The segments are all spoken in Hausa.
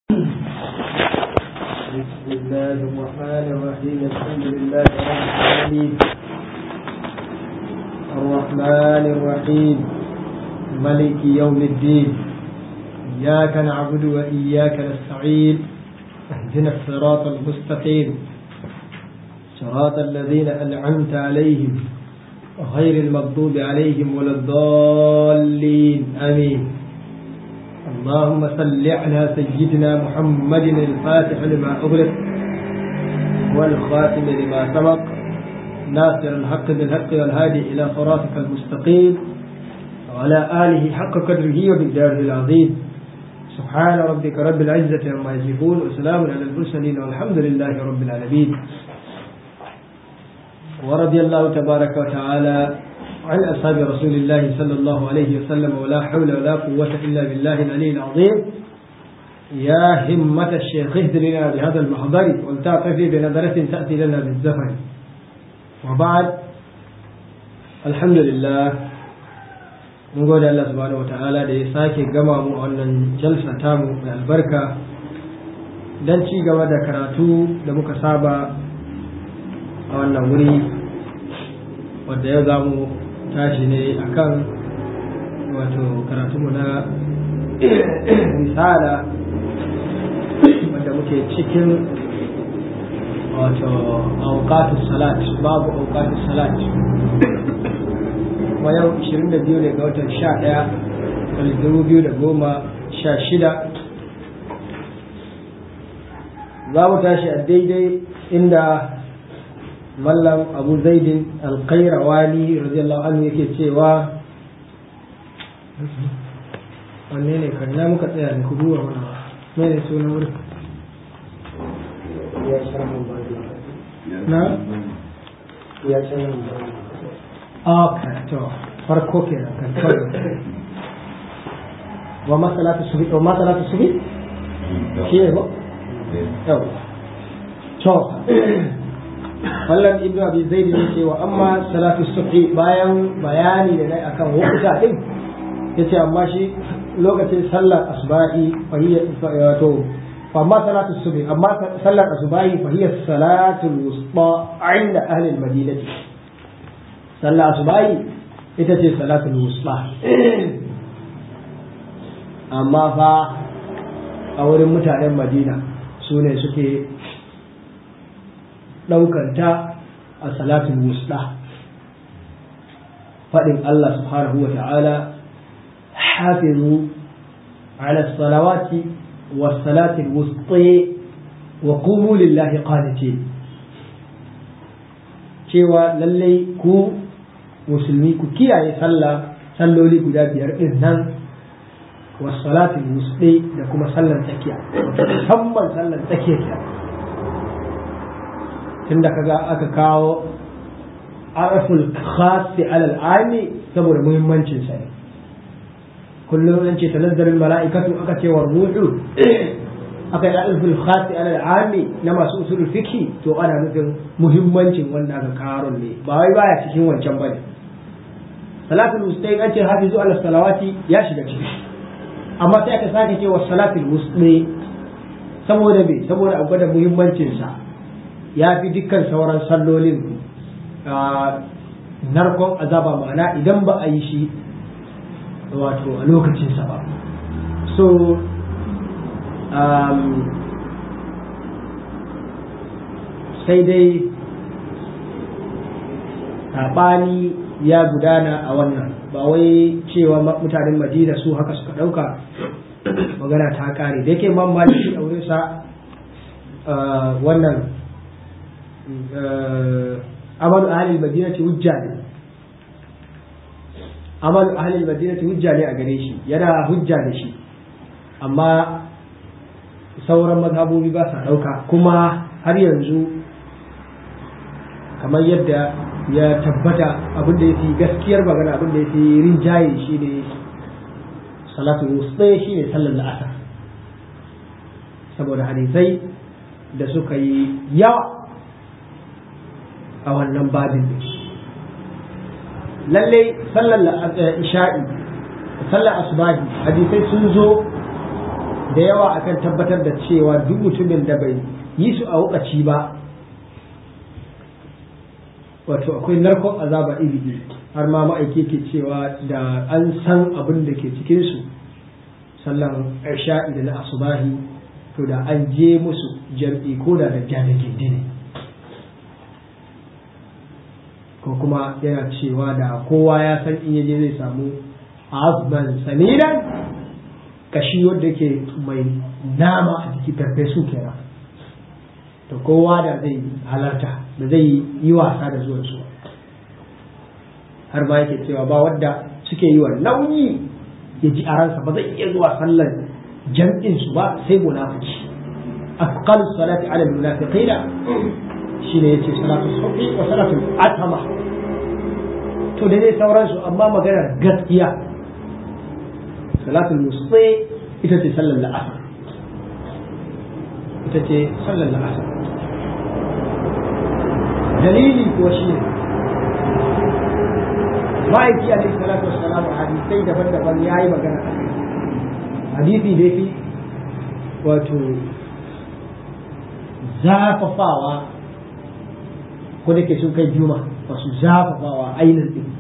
بسم الله الرحمن الرحيم. الحمد لله رب العالمين الرحمن الرحيم ملك يوم الدين. إياك نعبد وإياك نستعين. اهدنا الصراط المستقيم صراط الذين أنعمت عليهم غير المغضوب عليهم ولا الضالين آمين. اللهم صل على سيدنا محمد الفاتح لما أغلق والخاتم لما سبق ناصر الحق بالحق والهادي إلى صراطك المستقيم وعلى آله حق قدره وبالدار العظيم. سبحان ربك رب العزة عما يصفون وسلام على المرسلين والحمد لله رب العالمين. ورضي الله تبارك وتعالى عن أصحاب رسول الله صلى الله عليه وسلم ولا حول ولا قوة إلا بالله العلي العظيم. يا همة الشيخ اهدنا بهذا المحضر ولتعطفي بنظرة تأتي لنا بالزفر. وبعد، الحمد لله نقول الله سبحانه وتعالى da ya sake gama mu wannan jalsa tamu mai albarka don ci gaba da karatu da muka saba a wannan wuri, wadda yau za mu tashi ne akan wato karatunmu na risala wadda muke cikin wato auqatus salat, babu auqatus salat. Kuma yau 22 ne ga watan 11 2016 za mu tashi a daidai inda mallam abu zaidin alkairawani radiyallahu anhu yake cewa, wanne ne kan na muka tsaya da kudu wa mana mai ne sunan wurin na ya sanar to farko kenan kan kawai wa masalatu subi shi ne ba yau to wallan ibnu abi zaid ne cewa amma salatu subhi, bayan bayani da nayi akan wuta din yace amma shi lokacin sallar asbahi fahiya to amma salatu subhi, amma sallar asbahi fahiya salatul wusta inda ahli al-madinah. Sallar asbahi ita ce salatul wusta, amma fa a wurin mutanen Madina su ne suke ɗaukanta a salatul wusta. faɗin Allah subhanahu wa ta'ala, hafizu ala salawati wa salatul wusta wa qumu lillahi qanitin, cewa lallai ku musulmi ku kiyaye salloli guda biyar din nan, wa salatul wusta da kuma sallar tsakiya, musamman sallar tsakiya tunda kaga aka kawo araful khasi alal ami saboda muhimmancin sa. kullum an ce tanazzalul mala'ikatu aka ce war ruhu aka yi araful khasi alal ami na masu usulul fiqh, to ana nufin muhimmancin wanda aka kawo ne, ba wai baya cikin wancan bane. salatul wusta an ce hafizu ala salawati ya shiga ciki, amma sai aka sake cewa salatul wusta saboda me, saboda abu da muhimmancin sa ya fi dukkan sauran sallolin narkon azaba, ma'ana idan ba a yi shi wato a lokacinsa ba. So sai dai saɓani ya gudana a wannan, ba wai cewa mutanen Madina su haka suka ɗauka magana ta ƙare da yake mamaki a wurinsa wannan amalu ahlil madinati hujja ne, amalu ahlil madinati hujja ne a gare shi, yana hujja da shi, amma sauran mazhabobi ba sa dauka. kuma har yanzu kamar yadda ya tabbata abin da yafi gaskiyar magana, abin da yafi rinjaye shi ne salatu wusta, shi ne sallar la'asar, saboda hadisai da suka yi yawa a wannan babin. lallai sallar isha'i, sallar asubahi hadisai sun zo da yawa akan tabbatar da cewa duk mutumin da bai yi su a lokaci ba wato akwai narkon azaba iri har ma ma'aike ke cewa da an san abin da ke cikin su sallan isha'i da na asubahi to da an je musu jam'i ko da jami'in dini ko kuma yana cewa da kowa ya san in yaje zai samu azman samiran kashi wanda ke mai nama a jiki farfesu kenan to kowa da zai halarta da zai yi wasa da zuwan su har ma yake cewa ba wadda suke yi wa nauyi ya ji a ransa ba zai iya zuwa sallar jam'in su ba sai munafiki asqal salati ala almunafiqina shine yace salatu subhi wa salatu atama to da dai sauransu amma maganar gaskiya salatul musti ita ce sallar la'asar ita ce sallar la'asar dalili kuwa shi ne ma'aiki alaihi salatu wassalam hadisai daban-daban ya yi magana a kai hadisi da fi wato zafafawa ko da ke sun kai juma wasu zafafawa ainihin din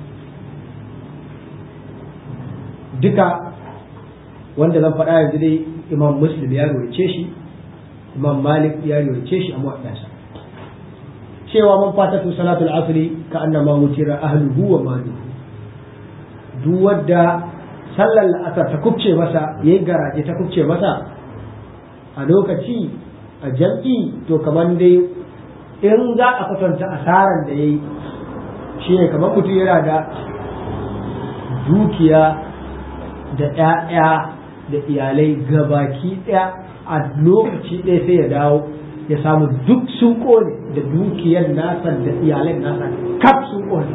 duka wanda zan faɗa yanzu dai imam muslim ya rawace shi imam malik ya rawace shi a muwaddansa cewa man fatatu salatul asri ka annama wutira ahluhu wa maluhu duk wadda sallar asar ta kubce masa yayin garaje ta kubce masa a lokaci a jam'i to kamar dai in za a kwatanta asaran da yayi shi ne kamar mutum yana da dukiya da ‘ya'ya da iyalai gabaki ɗaya a lokaci ɗaya sai ya dawo ya samu duk sun ƙone da dukiyar nasa da iyalai nasa kaf sun ƙone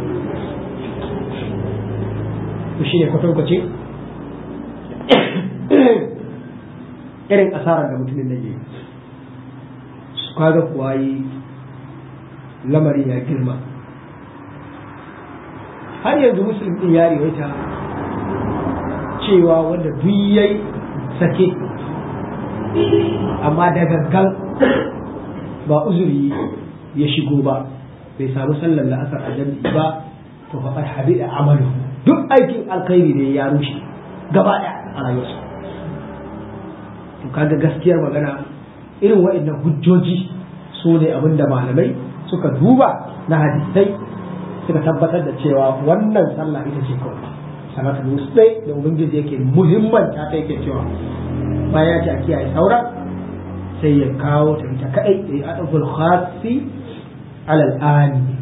to shi ne kwatankwace irin asarar da mutumin nan yi su kaga kuwa yi lamarin ya girma har yanzu musulun ɗin ya riwaita cewa wanda duk yayi sake amma da gangan ba uzuri ya shigo ba bai samu sallar la'asar a jami'i ba to faɗar habida amalu duk aikin alkhairi ne ya rushe gaba ɗaya a rayuwarsa to kaga gaskiyar magana irin waɗannan hujjoji su ne abin da malamai suka duba na hadisai suka tabbatar da cewa wannan sallah ita ce kawai salatul wusta da ubangiji yake muhimmanta ta yake cewa bayan ya ce a kiyaye sauran sai ya kawo ta ita kadai da ya adabul khasi alal ani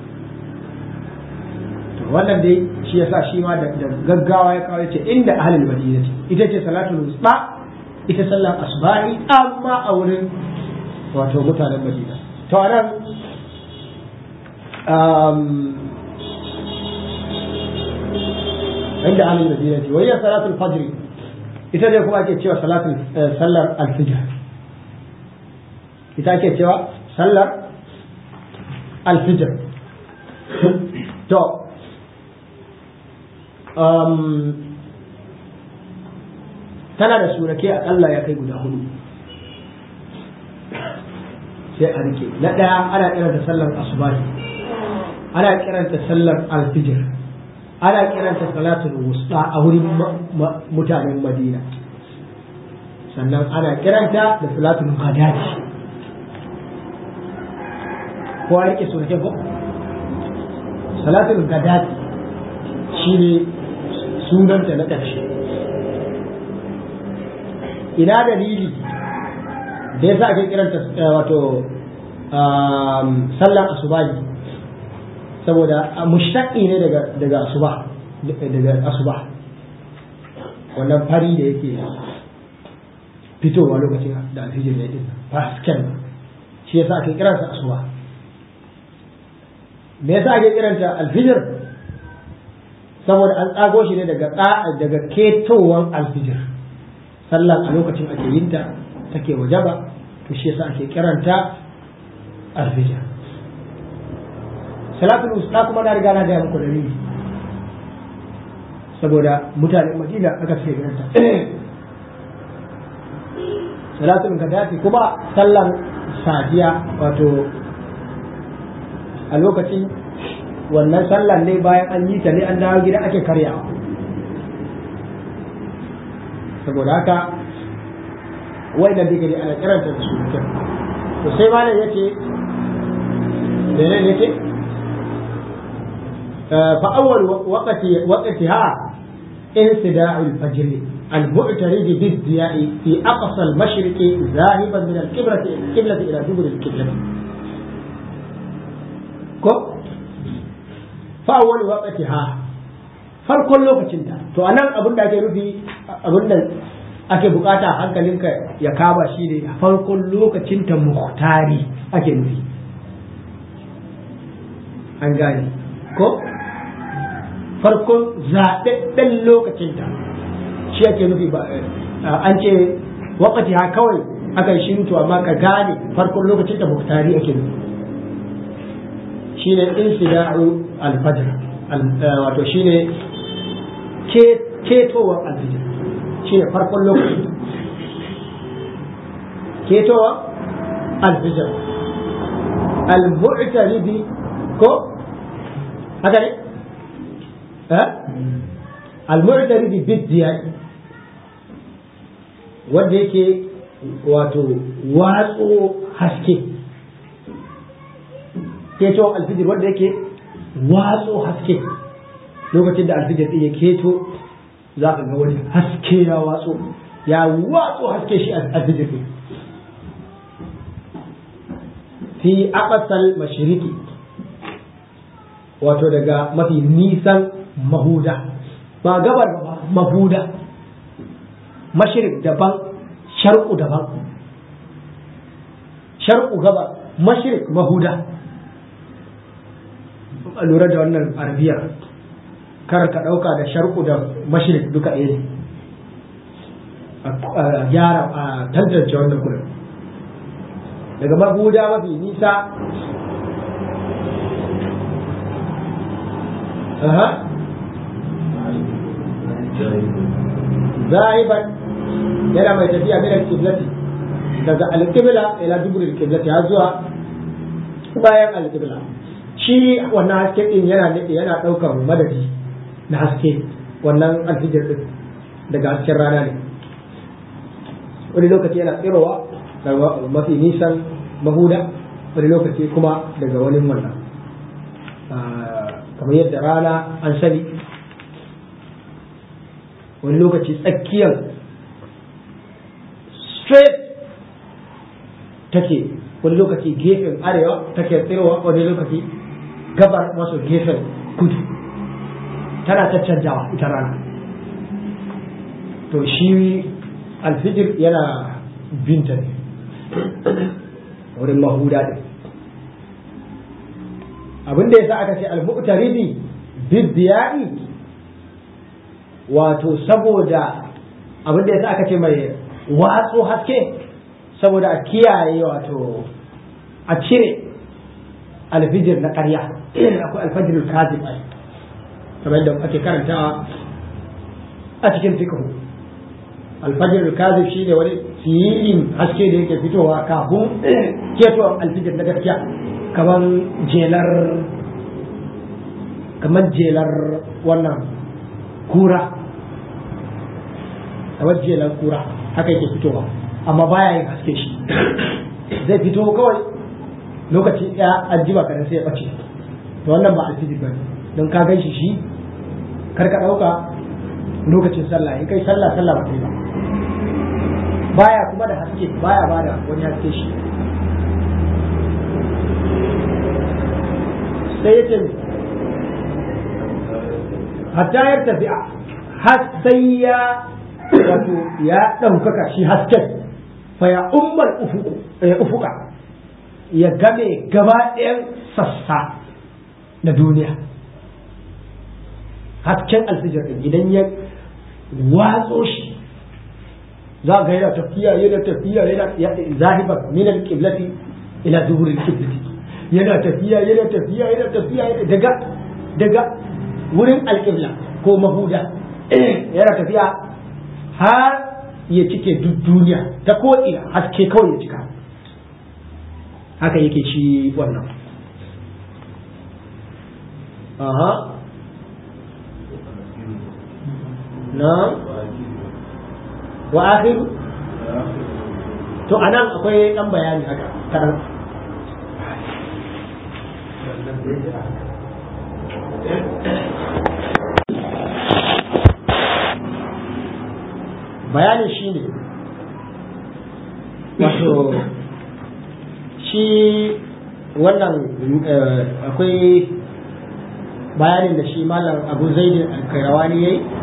to wannan dai shi yasa shi ma da gaggawa ya kawo yace inda ahlul madina ita ce salatul wusta ita sallar asbahi amma a wurin wato mutanen madina to anan عند أهل المدينة وهي صلاة الفجر إذا يكون أكيد شوى صلاة سلر الفجر إذا أكيد شوى سلر الفجر تو tana da sunake akalla ya kai guda hudu sai a rike na ɗaya ana kiranta sallar asubahi ana kiranta sallar alfijir ana kiranta salatul wusta a wurin mutanen madina sannan ana kiranta da salatul ghadati ko a rike sunake ko salatul ghadati shine sunanta na ƙarshe ina dalili da yasa ake kiranta wato sallar asubahi saboda mushtaqi ne daga asuba wannan fari da yake fitowa lokacin da alfijir ya din fasken shi yasa ake kiransa asuba me yasa ake kiranta alfijir saboda an tsago shi ne daga ketowar alfijir sallar a lokacin ake yin ta take wajaba to shi yasa ake kiranta alfijir salatul usta kuma na riga na ga muku dalili saboda mutanen Madina aka ce kiranta salatul gadati kuma sallan safiya wato a lokacin wannan sallan ne bayan an yi ta ne an dawo gida ake karyawa saboda haka wai da digiri ana karanta da su mutum to sai malam yace da ne yake fa awwal waqtiha insida'ul fajr المعترض بالضياء في أقصى المشرق ذاهبا من القبلة إلى دبر القبلة. فأول وقتها farkon lokacinta to anan abin da ake nufi abin da ake bukata a hankalinka ya kama shi ne farkon lokacinta muhtari ake nufi an gane ko farkon zaɓaɓɓen lokacinta shi ake nufi ba an ce wakati ha kawai aka yi shirutu amma ka gane farkon lokacinta muhtari ake nufi shine insida'u al-fajr wato shine ketowar alfijir shi ne farkon lokacin ketowar alfijir al-mu'taridi ko haka ne al-mu'taridi biddiya wanda yake wato watso haske ketowar alfijir wanda yake watso haske lokacin da alfijir ɗin ya keto za ka ga wani haske ya watso haske shi alfijir ɗin fi aqsal mashriqi wato daga mafi nisan mahuda ba gabar ba mahuda mashriq daban sharqu daban sharqu gabar mashriq mahuda a lura da wannan arabiyar kar ka ɗauka da sharku da mashirik duka ɗaya ne a gyara a tantance wannan kudin daga mahuda mafi nisa zahiban yana mai tafiya min al-qiblati daga al-qibla ila dubur al-qiblati har zuwa bayan al-qibla shi wannan haske din yana ɗaukar madadi na haske wannan alfijir din daga hasken rana ne wani lokaci yana tsirowa daga mafi nisan mahuda wani lokaci kuma daga wani wannan kamar yadda rana an sani wani lokaci tsakiyar straight take wani lokaci gefen arewa take tsirowa wani lokaci gabar maso gefen kudu tana caccanjawa ita rana to shi alfijir yana binta ne wurin mahuda ɗin abinda ya sa aka ce al-mu'taridi biddiya'i wato saboda abinda ya sa aka ce mai watsu haske saboda a kiyaye wato a cire alfijir na ƙarya akwai alfajirul kazib kamar yadda ake karantawa a cikin fiqh alfajirul kazib shine wani sirrin haske da yake fitowa kafin ketowar alfijir na gaskiya kamar jelar wannan kura kamar jelar kura haka yake fitowa amma baya yin haske shi zai fito kawai lokaci ɗaya an jima kadan sai ya ɓace to wannan ba alfijir ba don ka gan shi kar ka ɗauka lokacin sallah in kai sallah ba ta yi ba baya kuma da haske baya ba da wani haske shi sai ya ce hatta ya tafiya har sai ya wato ya ɗaukaka shi hasken fa ya ummal ufuka ya game gaba ɗayan sassa na duniya hasken alfijir ɗin idan ya watso shi za ga yana tafiya yana zahiban min al-qiblati ila dubur al-qiblati yana tafiya daga wurin al-qibla ko mahuda yana tafiya har ya cike duk duniya ta ko'ina haske kawai ya cika haka yake shi wannan na wa akhiru to anan akwai dan bayani haka karan bayanin shi ne wato shi wannan akwai bayanin da shi malam abu zaidin alkairawani ya yi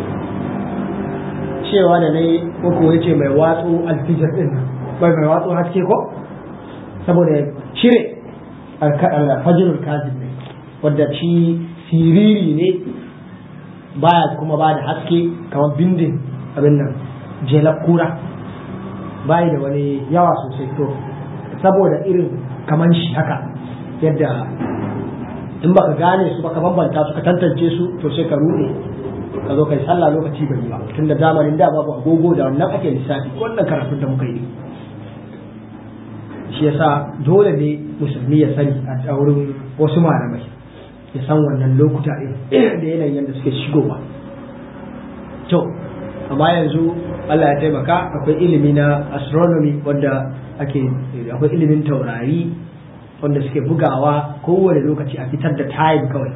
cewa da na yi uku ya ce mai watsu alfijar din mai watsu haske ko saboda cire alfajirul kazin ne wadda shi siriri ne baya kuma ba da haske kamar bindin abin nan jelar kura bayi da wani yawa sosai to saboda irin kaman shi haka yadda in baka gane su baka bambanta su ka tantance su to sai ka rude ka zo kai sallah lokaci bai ba tunda zamanin da babu agogo da wannan ake lissafi wannan karatun da muka yi shi yasa dole ne musulmi ya sani a wurin wasu malamai ya san wannan lokuta da yanayin yadda suke shigowa to amma yanzu Allah ya taimaka akwai ilimi na astronomy wanda akwai ilimin taurari wanda suke bugawa kowane lokaci a fitar da time kawai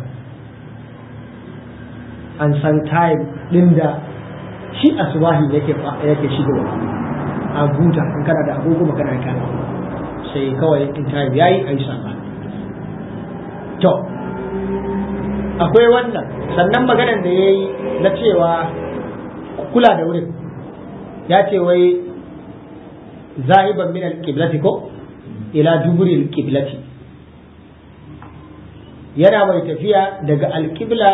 an san time din da shi asubahi yake shigowa a buta in kana da agogo magana ka sai kawai in time yayi ayi sallah to akwai wannan sannan maganar da yayi na cewa kula da wurin ya ce wai zahiban min al-qiblati ko ila duburi al-qiblati yana mai tafiya daga al-qibla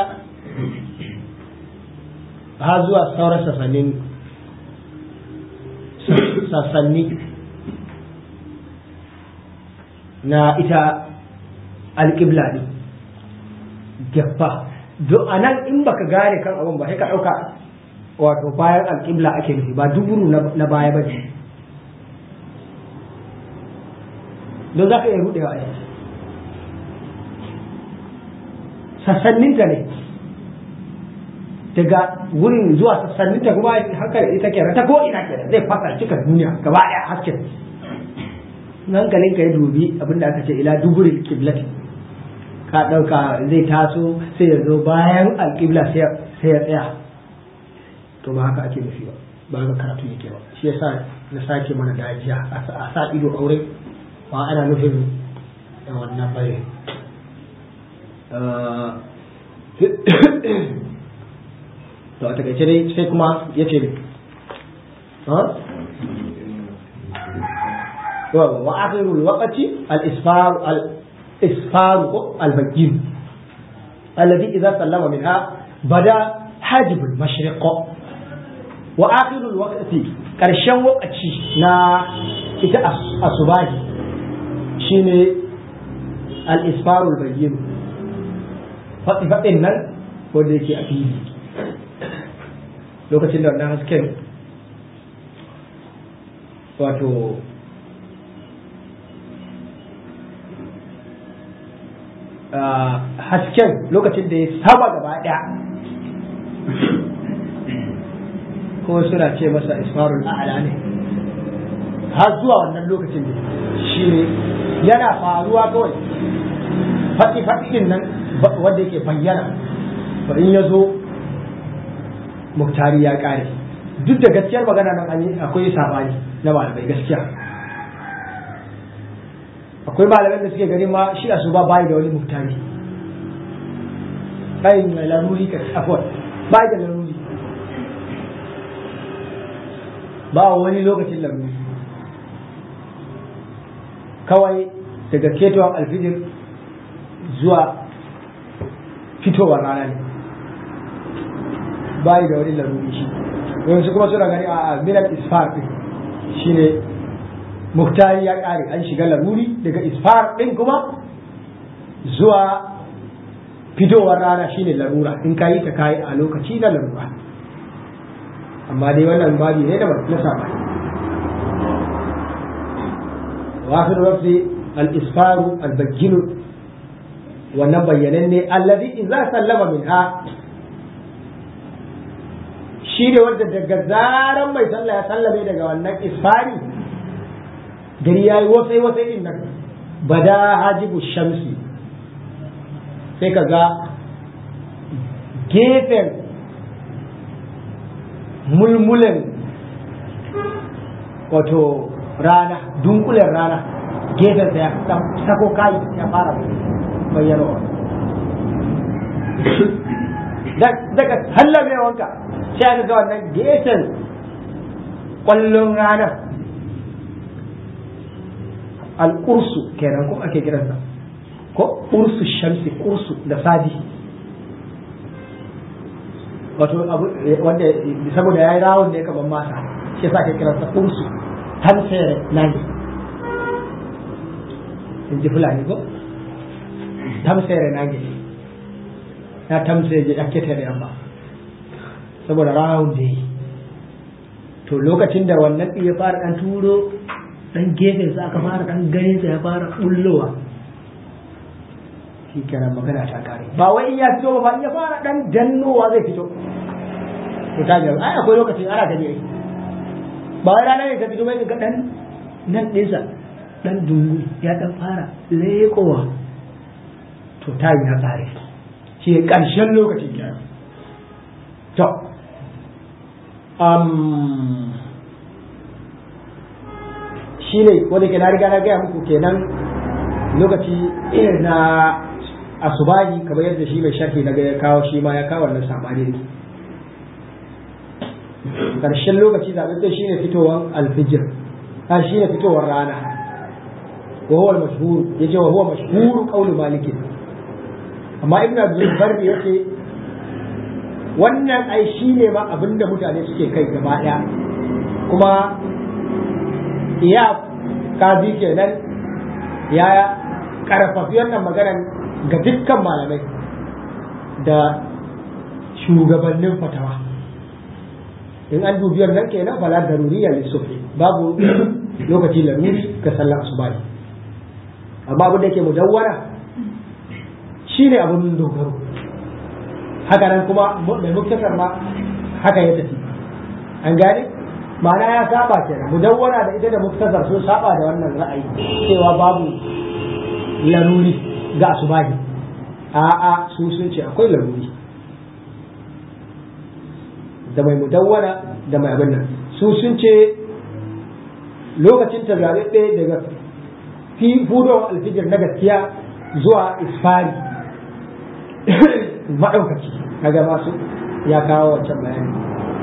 har zuwa sauran sassanni na ita al-qibla din gaffa don anan in baka gane kan abun ba sai ka dauka wato bayan alƙibla ake nufi ba duburu na baya ba ne don za ka iya rudewa a sassaninta ne daga wurin zuwa sassaninta kuma hankali ita ke ta ko ina ke zai fasa cika duniya gaba ɗaya hasken hankalin ka ya dubi abinda aka ce ila duburin kiblati ka ɗauka zai taso sai ya zo bayan alƙibla sai ya tsaya to ba haka ake nufi ba ga karatu yake ba shi yasa na sake mana dajiya a sa ido aure ba ana nufin wannan bare to a takaice dai sai kuma ya ce wa akhirul waqti al-isfar al-bayyin alladhi idha sallama minha bada hajib al-mashriq wa akhirul waqti karshen wakaci na ita asubahi shine al-isfarul bayyin fadin nan wanda yake a fili lokacin da wannan hasken wato hasken lokacin da ya saba gaba daya ko suna ce masa isfarul a'la ne har zuwa wannan lokacin da shi ne yana faruwa kawai faɗi nan wanda yake bayyana to in ya zo muktari ya ƙare duk da gaskiyar magana nan akwai sabani na malamai gaskiya akwai malamai da suke gani ma shi asuba bai da wani muktari bai da laruri ka afwan bai da laruri ba wani lokacin laruri kawai daga ketowar alfijir zuwa fitowar rana ne bai da wani laruri shi yanzu kuma suna gani a minal isfar din shine muktari ya kare an shiga laruri daga isfar din kuma zuwa fitowar rana shine larura in kayi ta kayi a lokaci na larura amma dai wannan babi ne da na sabani wa fi rafi al-isfaru al-bajjin wannan bayyanan ne alladhi idza sallama minha shi ne wanda daga zaran mai sallah ya sallame daga wannan isfari gari yayi wasai din nan bada hajibu shamsi sai ka ga gefen mulmulen wato rana dunkulen rana gefen sa ya sako kai ya fara bayyana daga hallamewanka sai aka ga wannan gefen kwallon rana al-ursu kenan ko ake kiransa ko ursu shamsi ursu da sadi wato abu wanda saboda yayi rawun ne kaman masa shi yasa ake kiransa ursu tamsere nani in ji fulani ko tamsere nani ya tamsere ya ketere amma saboda rawun da yi to lokacin da wannan ya fara dan turo dan gefen sa aka fara dan ganin sa ya fara bullowa shi kenan magana ta kare ba wai ya fito ba ya fara dan dannowa zai fito to ta ga ai akwai lokacin ana gani ai ba wai ranar ne ta fito bai ga dan nan dinsa dan dungu ya dan fara lekowa to ta yi na kare shi karshen lokacin kenan to shi ne wanda ke na riga na gaya muku kenan lokaci irin na asubahi kamar yadda shi mai sharhi na ya kawo shi ma ya kawo wannan sabani ne karshen lokaci zaɓen shi ne fitowar alfijir shi ne fitowar rana wa huwa mashhur yace wa huwa mashhur qawlu malik amma ibn abdul barri yace wannan ai shi ne ma abinda mutane suke kai gaba daya kuma iya kazi kenan ya karfafi wannan maganar ga dukkan malamai da shugabannin fatawa in an dubi wannan kenan fala daruriya lissufi babu lokaci laruri ga sallar asuba amma abin da yake mudawwara shine abin dogaro haka nan kuma mai muktasar ma haka ya tafi an gane ma'ana ya saba kenan mudawwara da ita da muktasar sun saba da wannan ra'ayi cewa babu laruri ga asubahi a'a su sun ce akwai laruri da mai mudawwara da mai abin nan su sun ce lokacin ta zaɓe daga fudon alfijir na gaskiya zuwa isfari maɗaukaci kaga masu ya kawo wancan bayani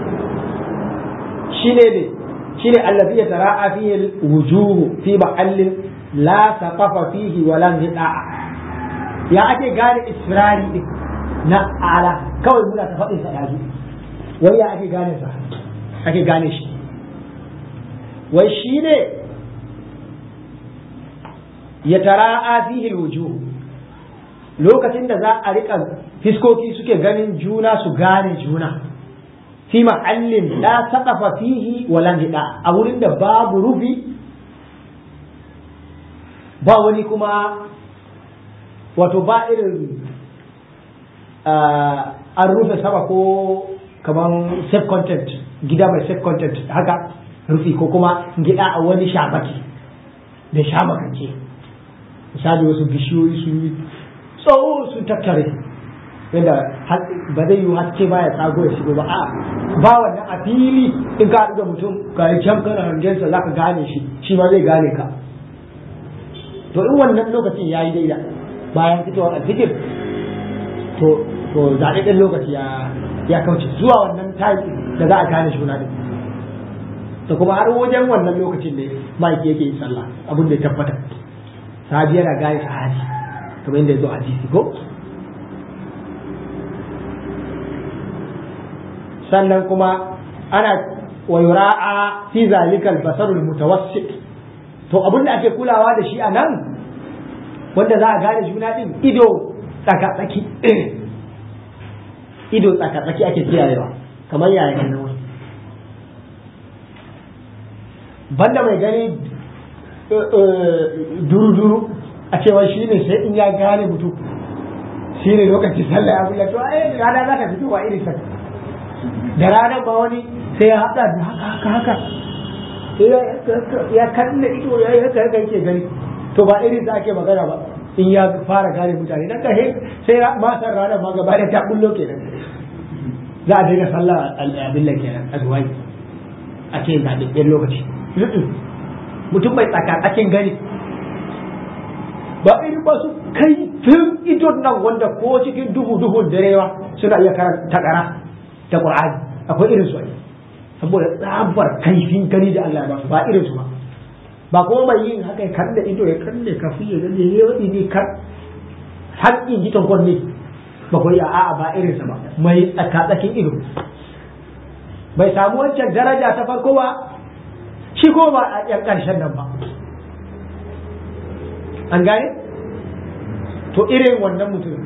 shine allazi yatara'a fihi al-wujuh fi ma'allin la taqafa fihi wa la hida'a ya ake gane isfirari din na ala kawai muna ta faɗin sa dazu wai ya ake gane sa ake gane shi wai shine yatara'a fihi al-wujuh lokacin da za a rika fiskoki suke ganin juna su gane juna fi ma'allin la saqafa fihi wala hida a wurin da babu rufi ba wani kuma wato ba irin an rufe sama ko kaman safe content gida mai safe content haka rufi ko kuma gida a wani shabaki da shabakance misali wasu bishiyoyi sun yi tsawo sun tattare yadda ba zai yi haske ba ya tsago ya shigo ba a ba wannan a fili in ka haɗu da mutum ka yi can kana hangensa za ka gane shi shi ma zai gane ka to in wannan lokacin ya yi daida bayan fitowar alfijir to zaɗaɗɗen lokaci ya kauce zuwa wannan tayi da za a gane juna ɗin to kuma har wajen wannan lokacin ne ma'aiki yake yin sallah abin da ya tabbata sahabi yana gane sahabi kamar yadda ya zo a hadisi ko sannan kuma ana wayura'a fi zalikal basarul mutawassit to abin da ake kulawa da shi a nan wanda za a gane juna din ido tsaka-tsaki ido tsaka-tsaki ake kiyayewa kamar yaya nan wani banda mai gani duru-duru a cewa shi ne sai in ya gane mutum shi ne lokacin sallah ya bulla to ai rana za ta fito ba irin sa da ranar ba wani sai ya haɗa da haka ya kalle ido ya yi haka yake gani to ba irin sa ake magana ba in ya fara gane mutane dan kashe sai masan ranar ma gaba da ta bullo kenan za a daina sallah abin da kenan azwai a ce ga dukkan lokaci mutum mai tsakatsakin gani ba irin ba su kai tun idon nan wanda ko cikin duhun darewa suna iya karanta takara ta Qur'ani akwai irin su saboda tsabar kaifin gani da Allah ya ba su ba irin su ba kuma mai yin haka ya kalle ido ya kalle kafi ya gani ya wadi ne kan haƙƙin gitan kwanne ba ko ya a'a ba irin sa ba mai tsakatsakin ido bai samu wancan daraja ta farko ba shi ko ba a yan ƙarshen nan ba an gane to irin wannan mutum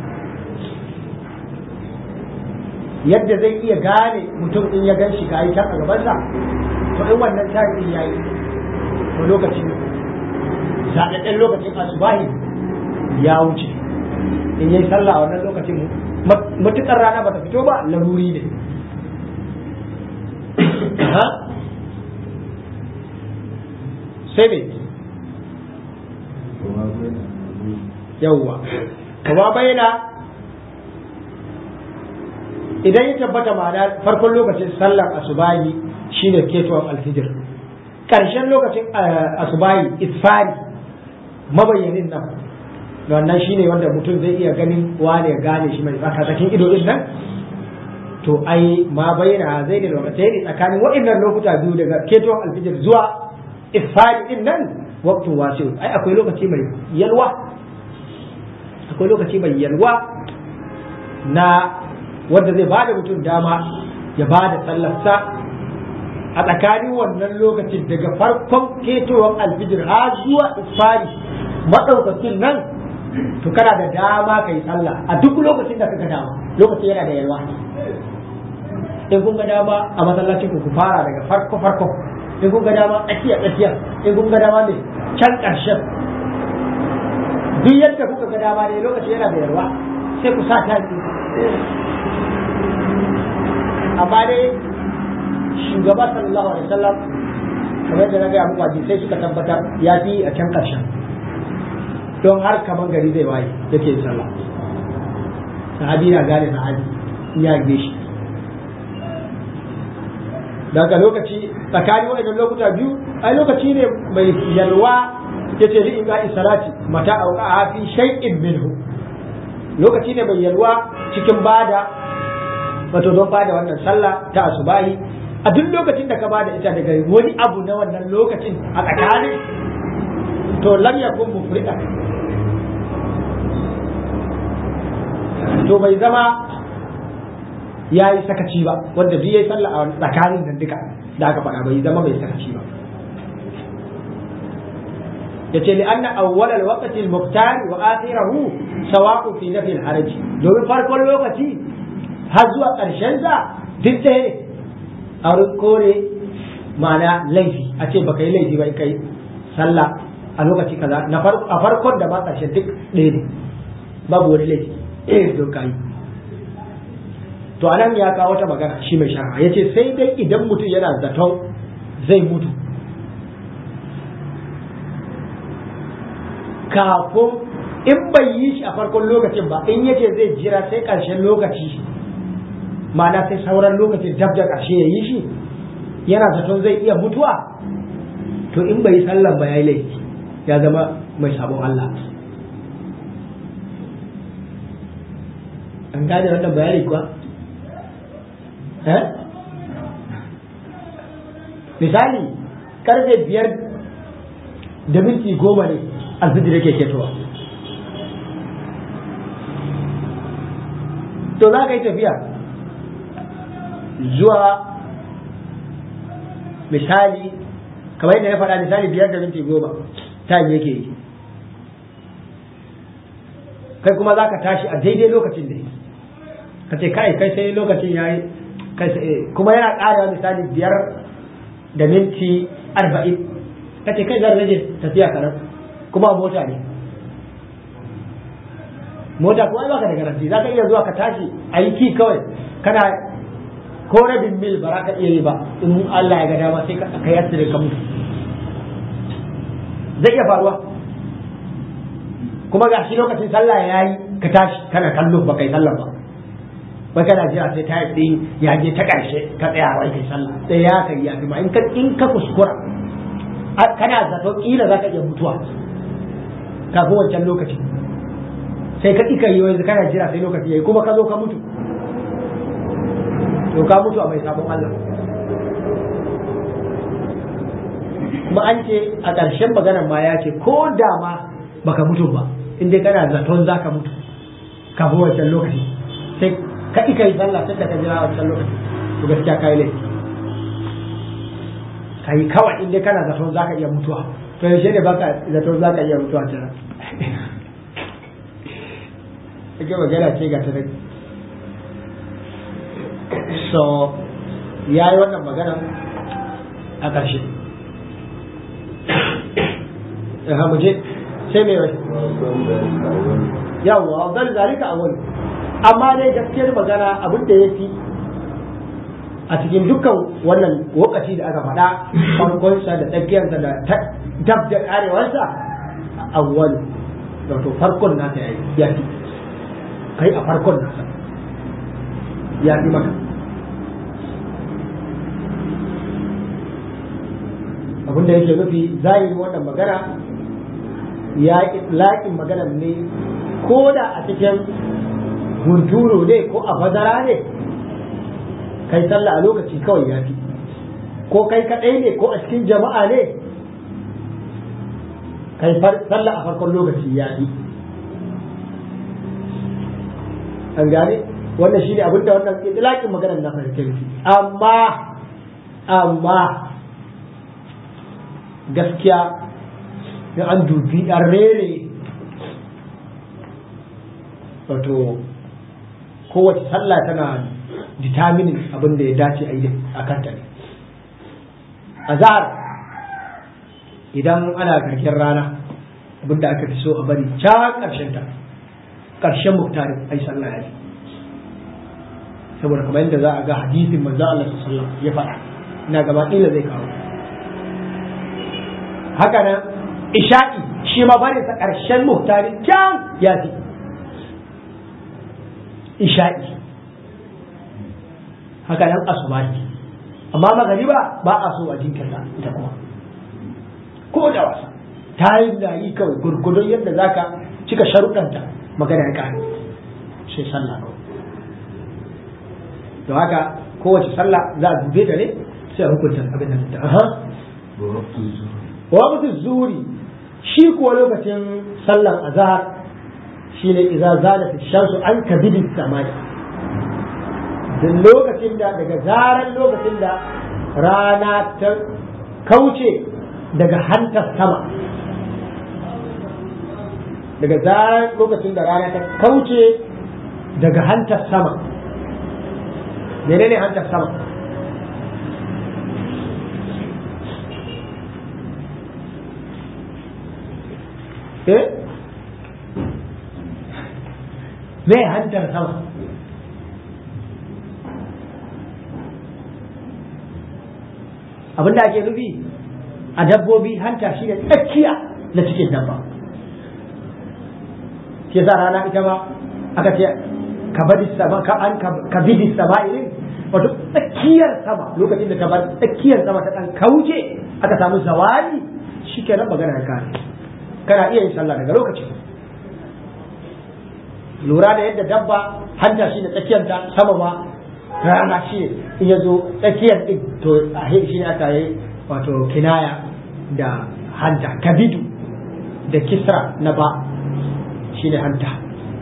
yadda zai iya gane mutum in ya gan shi ga yi can a gabansa to in wannan tarihin ya yi to lokacin zaɗaɗɗen lokacin asubahi ya wuce in yi sallah a wannan lokacin matuƙar rana ba ta fito ba laruri ne sai ne yawwa kuma bayyana idan ya tabbata ma'ana farkon lokacin sallar asubahi shine ketowar alfijir ƙarshen lokacin asubahi isfari mabayyanin nan wannan shine wanda mutum zai iya ganin wane ya gane shi mai tsakatsakin ido din nan to ai ma bayyana zai da lokacin tsakanin waɗannan lokuta biyu daga ketowar alfijir zuwa isfari din nan waqtun wasi'un ai akwai lokaci mai yalwa akwai lokaci mai yalwa na wanda zai bada mutum dama ya bada sallarsa a tsakanin wannan lokacin daga farkon ketowar alfijir har zuwa isfari madaukakin nan to kana da dama kai sallah a duk lokacin da kaga dama lokacin yana da yalwa in kun ga dama a masallacin ku fara daga farko in kun ga dama tsakiya in kun ga dama ne can ƙarshen duk yadda kuka ga dama ne lokaci yana da yarwa sai ku sa ta amma dai shugaba sallallahu alaihi wasallam kamar da na gaya muku hadisai suka tabbatar ya fi a can ƙarshen don har kaman gari zai waye yake sallah sahabi na gane sahabi ya ge shi daga lokaci tsakanin waɗannan lokuta biyu ai lokaci ne mai yalwa yace li in ga salati mata auqa fi shay'in minhu lokaci ne mai yalwa cikin bada wato don bada wannan sallah ta asubahi a duk lokacin da ka bada ita daga wani abu na wannan lokacin a tsakanin to lam yakun mufrida to bai zama ya yi sakaci ba wanda duk ya yi sallah a tsakanin nan duka da aka faɗa bai zama mai sakaci ba yace li anna awwal al-waqt al-muqtar wa akhirahu sawa'u fi nafi al-haraj domin farkon lokaci har zuwa ƙarshen sa duk ɗaya ne a kore ma'ana laifi a ce baka yi laifi ba kai sallah a lokaci kaza na a farkon da ba ƙarshen duk ɗaya ne babu wani laifi don ka yi to anan ya kawo wata magana shi mai shara ya ce sai dai idan mutum yana zaton zai mutu kafin in bai yi shi a farkon lokacin ba in yace zai jira sai ƙarshen lokaci ma'ana sai sauran lokacin dab da ƙarshe ya yi shi yana zaton zai iya mutuwa to in bai yi sallan ba ya yi laifi ya zama mai sabon Allah an gane wannan bayani kuwa misali karfe 5:10 ne alfijir yake ketowa to za ka yi tafiya zuwa misali kamar yadda na faɗa misali 5:10 time yake yi kai kuma za ka tashi a daidai lokacin da ka ce kai sai lokacin ya yi kuma yana ƙarewa misali 5:40 kace kai zan rage tafiya kanan kuma mota ne mota kuwa ba ka da garanti za ka iya zuwa ka tashi aiki kawai kana ko rabin mil ba za ka iya yi ba in Allah ya ga dama sai ka yassire ka mutu zai iya faruwa kuma ga shi lokacin sallah ya yi ka tashi kana kallo ba kai sallah ba ba kana jira sai ta yi ya je ta karshe ka tsaya wai kai sallah sai ya kai ya kuma in ka kuskura kana zato kila za ka iya mutuwa kafin wancan lokaci sai ka ika yi wai kana jira sai lokaci yayi kuma ka zo ka mutu to ka mutu a mai sabon Allah kuma an ce a ƙarshen maganar ma ya ce ko da ma baka mutu ba in dai kana zaton zaka mutu kafin wancan lokaci sai ka ika yi sallah sai ka jira wancan lokaci to gaskiya kai laifi kai kawai in dai kana zaton zaka iya mutuwa to yaushe ne baka zaton zaka iya mutuwa ta ake magana ce ga ta so ya yi wannan magana a ƙarshe ya muje sai mai wai yawwa zan zalika a wani amma dai gaskiyar magana abin da ya fi a cikin dukkan wannan lokaci da aka faɗa farkonsa da tsakiyarsa da dab da karewarsa a wani wato farkon nasa ya fi kai a farkon nasa ya fi maka abinda yake nufi zahirin wannan magana ya laƙin magana ne ko da a cikin hunturu ne ko a bazara ne kai sallah a lokaci kawai ya fi ko kai kaɗai ne ko a cikin jama'a ne kai sallah a farkon lokaci ya fi an gane wannan shine abin da wannan itlaqin maganar na farke nufi amma gaskiya in an dubi an rere wato kowace sallah tana determining abin da ya dace a yi a kanta ne azhar idan ana karkin rana abin da aka fi so a bari can ƙarshen ta ƙarshen muktarin ai sallah ya yi saboda kamar yadda za a ga hadisin manzo Allah sallallahu alaihi wasallam ya faɗa ina gaba ila zai kawo haka nan isha'i shi ma bari sa ƙarshen muktarin can ya fi isha'i haka nan asubahi amma magariba ba a so a jinkirta ita kuma ko da wasa ta yi da yi kawai gurgudun yadda zaka cika sharuɗanta magana ya kare sai sallah kawai to haka kowace sallah za a dube ta ne sai a hukunta abin da ta waqtu zuhri shi kuwa lokacin sallan azhar shine idza zalat ash-shamsu an kabidis samai dan lokacin da daga zaran lokacin da rana ta kauce daga hantar sama daga zaran lokacin da rana ta kauce daga hantar sama menene hantar sama me hantar sama abinda ake nufi a dabbobi hanta shi ne tsakiya na cikin dabba shi yasa rana ita ma aka ce kabidi sama irin wato tsakiyar sama lokacin da ta bar tsakiyar sama ta dan kauce aka samu zawali shi kenan magana ya kare kana iya yin sallah daga lokacin lura da yadda dabba hanta shi ne tsakiyar ta sama ma rana shi in ya zo tsakiyar din to a shi ne aka yi wato kinaya da hanta kabidu da kisra na ba shi ne hanta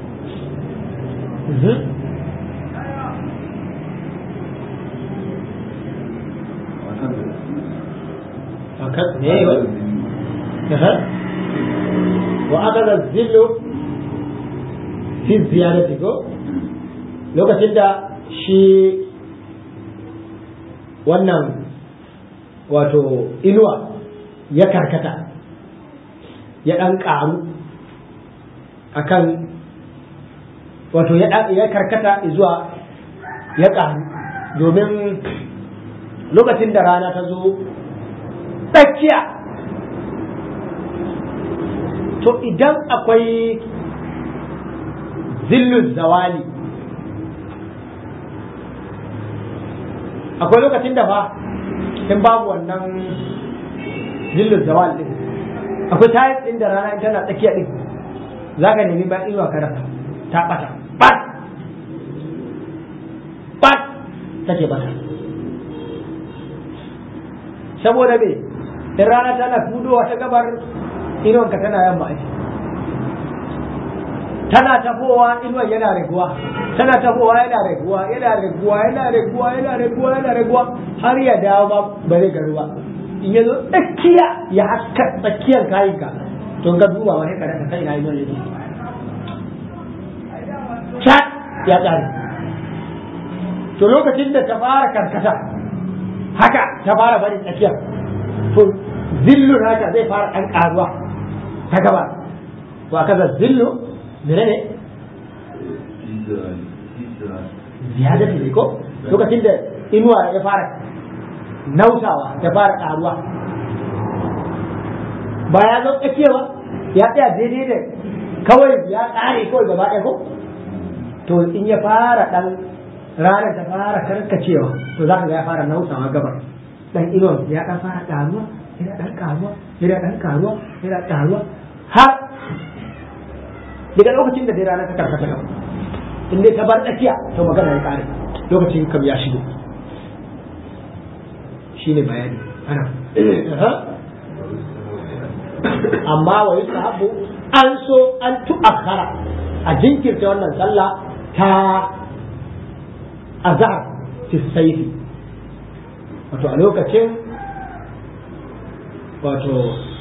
وأخذ الذل في الزيادة lokacin da shi wannan wato inuwa ya karkata ya ɗan ƙaru akan wato ya karkata zuwa ya ƙaru domin lokacin da rana ta zo tsakiya to idan akwai zillun zawali akwai lokacin da fa in babu wannan zillun zawali din akwai tayin din da rana tana tsakiya din za ka nemi ba inuwa karata ta bata bat take bata saboda me in rana tana fudowa ta gabar inuwanka tana yamma ake tana tafowa inuwan yana raguwa tana tafowa yana raguwa yana raguwa yana raguwa yana raguwa yana raguwa har ya dawo ba zai garu ba in ya zo tsakiya ya haska tsakiyar kayanka to ga duba wani kada ka kai na inuwan yake chat ya tsare to lokacin da ta fara karkata haka ta fara barin tsakiyar to zillun haka zai fara ɗan ƙaruwa ta gaba wa kaza zillu mene ne ziyada ne ko lokacin da inuwa ya fara nausawa ya fara ƙaruwa ba ya zo tsakiya ba ya tsaya daidai da kawai ya ƙare kawai gaba ɗaya ko to in ya fara ɗan ranar ta fara karkacewa to za ka ga ya fara nausawa gabar dan inuwa ya ɗan fara ƙaruwa yana ɗan ƙaruwa yana ɗan ƙaruwa yana ƙaruwa har daga lokacin da dai rana ta karkata gaba in dai ta bar tsakiya to magana ya ƙare lokacin kam ya shigo shine bayani ana amma wa yusahabu an so an tu'akhara a jinkirta wannan sallah ta azhar fi sayfi wato a lokacin wato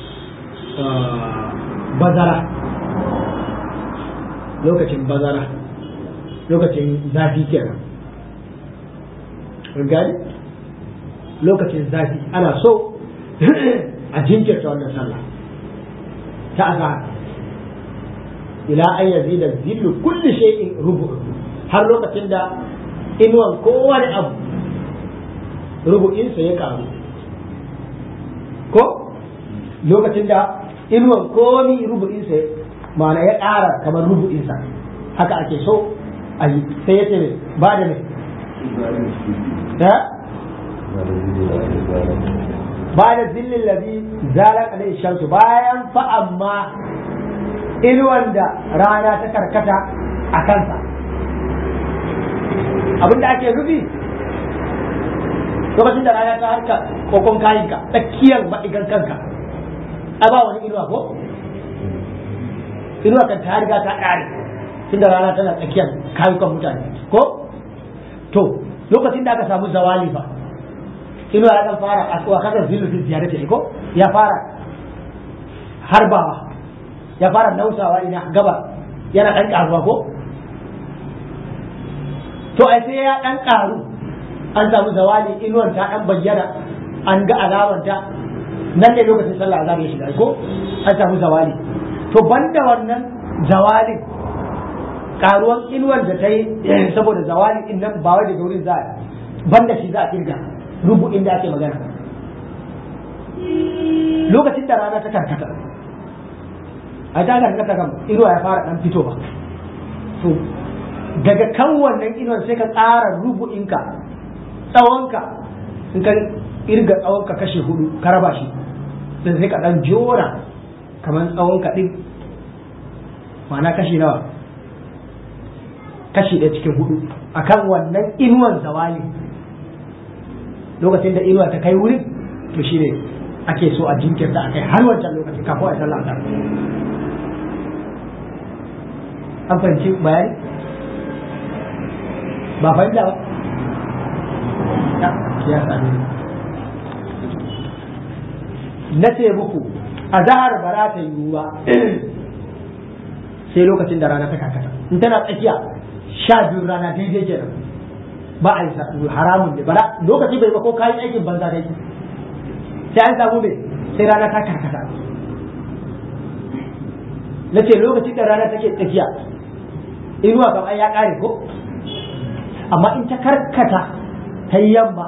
bazara lokacin bazara lokacin zafi kenan gani lokacin zafi ana so a jinkirta wannan sallah ta azhar ila an yazida zillu kulli shay'in rubu har lokacin da inuwan kowane abu rubu'insa ya karu ko lokacin da inuwan komi rubu'insa ma'ana ya ƙara kamar rubu'insa haka ake so a yi sai ya ce ba da mai ba da zillin labi zalar alai shamsu bayan fa amma inuwan da rana ta karkata a kansa abinda ake rufi lokacin da rana ta harka kokon kayanka tsakiyar maɗigan kanka a ba wani inuwa ko inuwa kan ta riga ta ƙare tun da rana tana tsakiyar kayukan mutane ko to lokacin da aka samu zawali fa inuwa ya kan fara a kasar zillufin ziyarata ko ya fara harbawa ya fara nausawa ina gaba yana ɗan ƙaruwa ko to ai sai ya ɗan ƙaru an samu zawali inuwar ta ɗan bayyana an ga alamanta nan ne lokacin sallah azhar ya shiga ko an samu zawali to banda wannan zawalin ƙaruwan inuwar da ta yi saboda zawali din nan ba wai daga wurin za a banda shi za a kirga rubu'in da ake magana lokacin da rana ta karkata a ta karkata kan inuwa ya fara ɗan fitowa to daga kan wannan inuwar sai ka tsara rubu'inka tsawonka in ka irga tsawonka kashe 4 ka raba shi sai ka dan jora kamar tsawonka din ma'ana kashi nawa kashi 1 cikin 4 akan wannan inuwar zawali lokacin da inuwa ta kai wurin to shine ake so a jinkirta akai har wancan lokacin kafin a sallah azhar an fahimci bayani ba fahimta ba ya sami na ce muku a zahar ba za ta yiwu ba sai lokacin da rana ta kakata in tana tsakiya 12 rana daidai kenan ba a yi haramun ne bara lokaci bai ba ko kayi aikin banza dai sai an samu ne sai rana ta karkata na ce lokacin da rana take tsakiya inuwa kamar ya kare ko amma in ta karkata ta yamma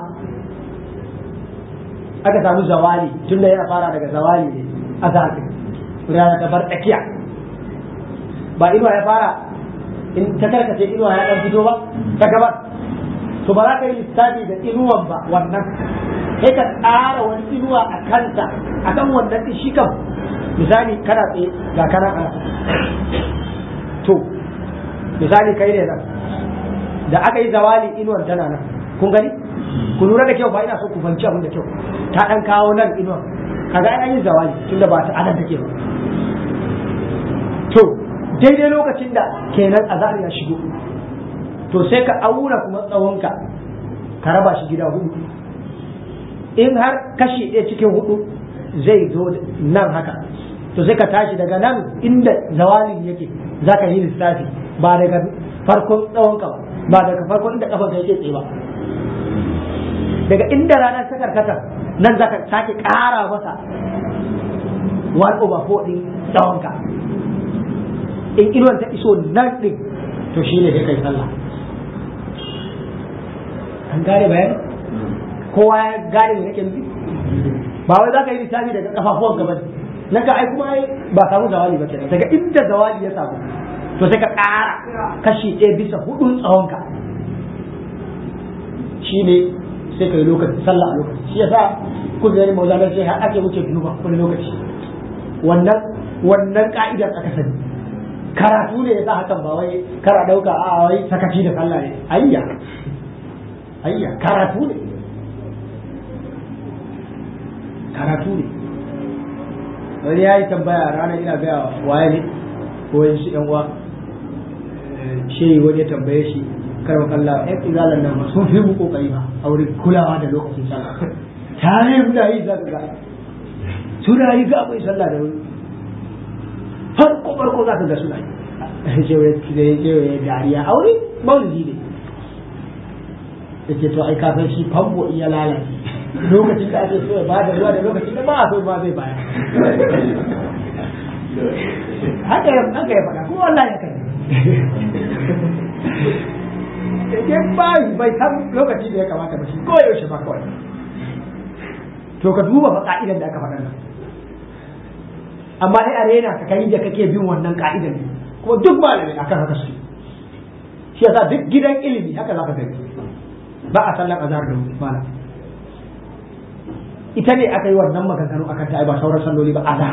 aka samu zawali tunda yana fara daga zawali ne a zafi rana ta bar tsakiya ba inuwa ya fara in ta karkace inuwa ya dan fito ba ta gabar to ba za ka yi lissafi da inuwan ba wannan sai ka tsara wani inuwa a kanta a kan wannan shi kan misali kana tsaye ga kana to misali kai ne nan da aka yi zawali inuwan tana nan kun gani ku lura da kyau ba ina so ku fahimci abin da kyau ta dan kawo nan inuwan kaga an yi zawali tunda ba ta anan take ba to daidai lokacin da kenan azhar ya shigo to sai ka aura kuma tsawonka ka raba shi gida hudu in har kashi ɗaya cikin hudu zai zo nan haka to sai ka tashi daga nan inda zawalin yake za ka yi lissafi ba daga farkon tsawonka ba daga farkon inda kafanka yake tsaye ba daga inda ranar ta karkata nan za ka sake ƙara masa 1/4 ɗin tsawonka in inuwan ta iso nan ɗin to shi ne sai kai sallah an gane bayan kowa ya gane da nake nufi ba wai za ka yi lissafi daga kafafuwan gaba nan ka ai kuma ba samu zawali ba kenan daga inda zawali ya samu to sai ka ƙara kashi 1/4 tsawonka shi ne sai ka yi lokaci sallah a lokaci shi yasa kun gani maulana sai har ake wuce duba wani lokaci wannan ka'idar aka sani karatu ne yasa hakan ba wai kara dauka a wai sakaci da sallah ne ayya karatu ne wani ya yi tambaya a ranar ina gaya waye ne ko yin shi yan uwa shi wani ya tambaye shi karwa kalla yan izalan nan sun fi mu kokari ba a wurin kulawa da lokacin sallah tare muna yi za ka ga suna yi ga akwai sallah da wuri farko za ka ga suna yi jewaye dariya a wurin maulidi ne da ke to ai kafin shi fambo iya lalace lokacin da ake so ya ba da ruwa da lokacin da ba a so ma zai baya haka ya faɗa kuma wallahi haka ne ke bai san lokaci da ya kamata ba shi ko yaushe ba kawai to ka duba fa ka'idan da aka faɗa nan amma sai a rena ka kai da kake bin wannan ka'idan ne kuma duk malamai akan haka su shi yasa duk gidan ilimi haka za ka gani ba a sallan azhar da malam ita ne aka yi wannan maganganu akan ta ba sauran salloli ba azhar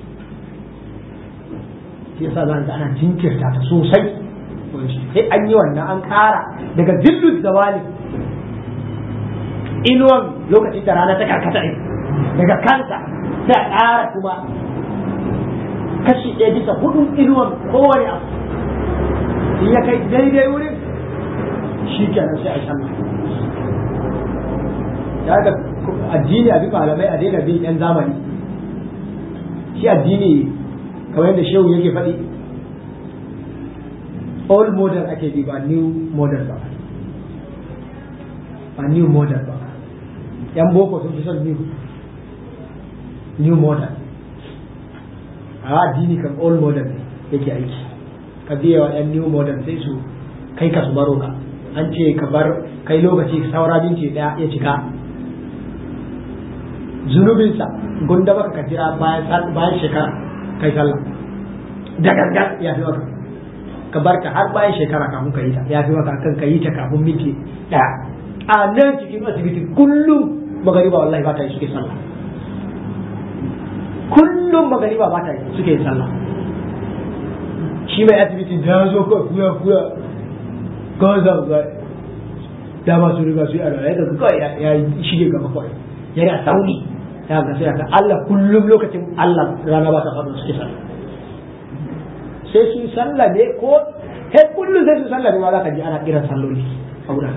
shi yasa za ka ana jinkirta ta sosai sai an yi wannan an kara daga zillul zawali inuwan lokacin da rana ta karkata ne daga kansa sai a kara kuma kashi 1/4 inuwan kowane abu in ya kai daidai wurin shi kenan sai a sallah ya ga addini a bi malamai a daina bin yan zamani shi addini kamar yadda shehu yake faɗi old model ake bi ba new model ba yan boko sun fi son new model a addini kan old model yake aiki ka biya wa yan new model sai su kai ka su baro ka an ce ka bar kai lokaci saura minti daya ya cika zunubinsa gunda baka ka jira bayan shekara kai sallah da gangan ya fi maka ka bar ta har bayan shekara kafin ka yi ta ya fi maka kan ka yi ta kafin minti daya a nan cikin asibiti kullum magariba wallahi ba ta yi suke sallah kullum magariba ba ta yi suke sallah shi mai asibiti da ya zo kawai kuya kawai za ku ga dama su riga su yi a raye da kawai ya shige gaba kawai yana sauni ya ga sai ka Allah kullum lokacin Allah rana ba ta faɗo suke sallah sai su sallah ne ko he kullum sai su sallah ne ma za ka ji ana kiran salloli a wurin